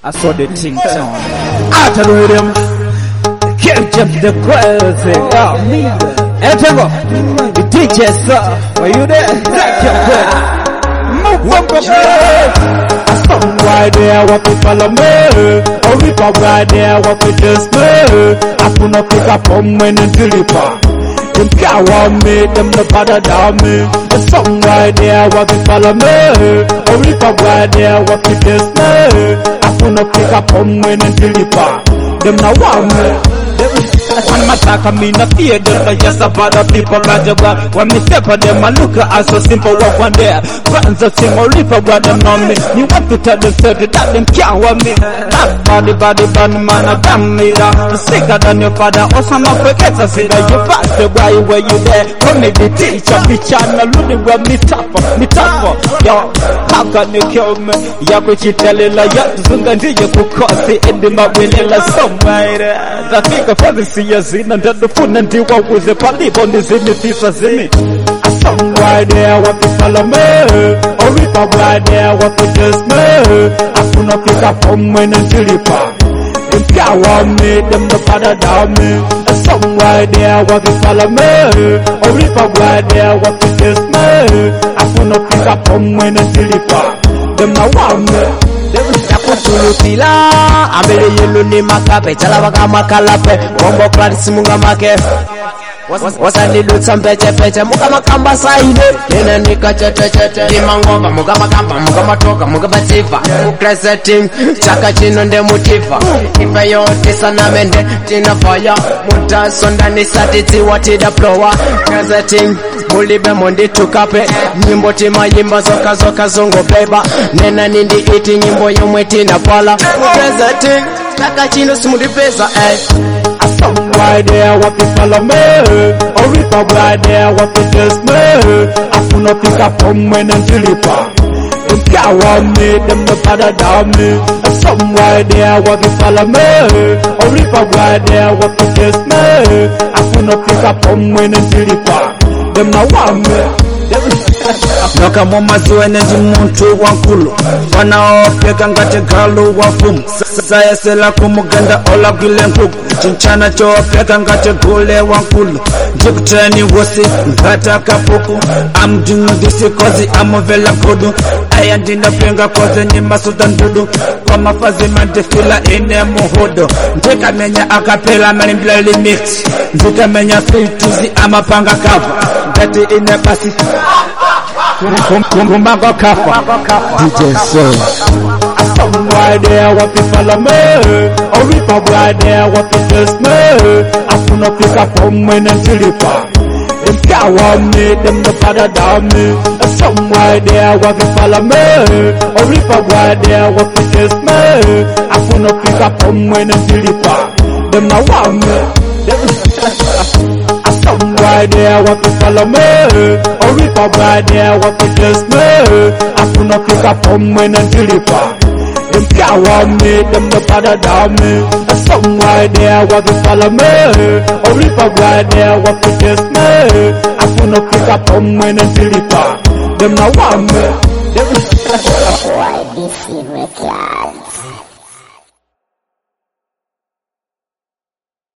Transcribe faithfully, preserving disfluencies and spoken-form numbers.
I saw the thing on. Out of rhythm. Can't jump the crazy. Oh, me. And go. The D J, sir. Are you there? Take your breath. Move up, I stop right there, what we follow me. Or we go right there, what we just me. I put no pick up on men and deliver. Them can't want me, them no bother down me. The song right there, what we follow me. Or we go right there, what we just me. I put no pick up on men and deliver. Them no want me. When my talk, I mean, I fear them, I just about the people like the one. When me step on them, I look at so simple walk one there. Friends of sing or live about them on me. You want to tell them certain that them can't want me. That body, body, body, man, I damn me down. Sicker than your father, also not forget to say that you pass the way where you there. Come me the teacher, me channel, looking where me tougher, me tougher. Yo, how can you kill me? Ya could you tell it like that? Soon until you could cause it in the mouth, we live somewhere. I think of all the Yazin and the food and the walk with the pali on the zenith as in it. I saw right there what we follow me. Or we pop right there what we just me. I put no pick up on when and deliver. Them can't want me, them the father down me. I saw right there what we follow me. Or we pop right there what we just me. I put no pick up on when and deliver. Them now want me. Yakutulukila ambele yelu ni makape chalabaka makalape bombo clarisi munga make wasani lutsa mpeche peche muka makamba saide nena nika chete chete limangoga muka makamba muka matoka muka mativa ukrese team chaka chino nde mutifa ife yote sana mende tina fire muta sonda ni satiti watida flowa krese team mulibe mondi tukape nyimbo tima yimba zoka zoka zongo beba nena nindi iti nyimbo yomwe tina pala krese team chaka chino smudi pesa eh. I saw right there what we follow me. Or we pop right there what we just me. I put no pick up on men and deliver. Them can't want me, them no bother down me. I saw right there what we follow me. Or we pop right there what we just me. I put no pick up on men and deliver. Them no want me. Noka mama zuene zimuntu wankulu wana opeka ngate galu wafumu saya sela kumuganda ola gwile nkuku chinchana cho opeka ngate gule wankulu jikutreni wosi ngata kapuku I'm doing this cause I'm a vela kudu aya ndina penga cause ni masuda ndudu kwa mafazi mandefila ene muhodo ndeka menya akapela manimbila remix ndeka menya tuzi amapanga kava Gati ine pasi Kumbago kafa D J Soul I saw right there what we follow me. Or we pop right there what we just me. I put no pick up on men and deliver. Them can't want me, them no bother down me. I saw right there what we follow me. Or we pop right there what we just me. I put no pick up on men and deliver. Them no want me. I saw right there what we follow me. Or we pop right there what we just me. I put no pick up on men and deliver. Them can't want me, them no bother down me. I saw right there what we follow me. Or we pop right there what we just me. I put no pick up on men and deliver. Them no want me. Why this is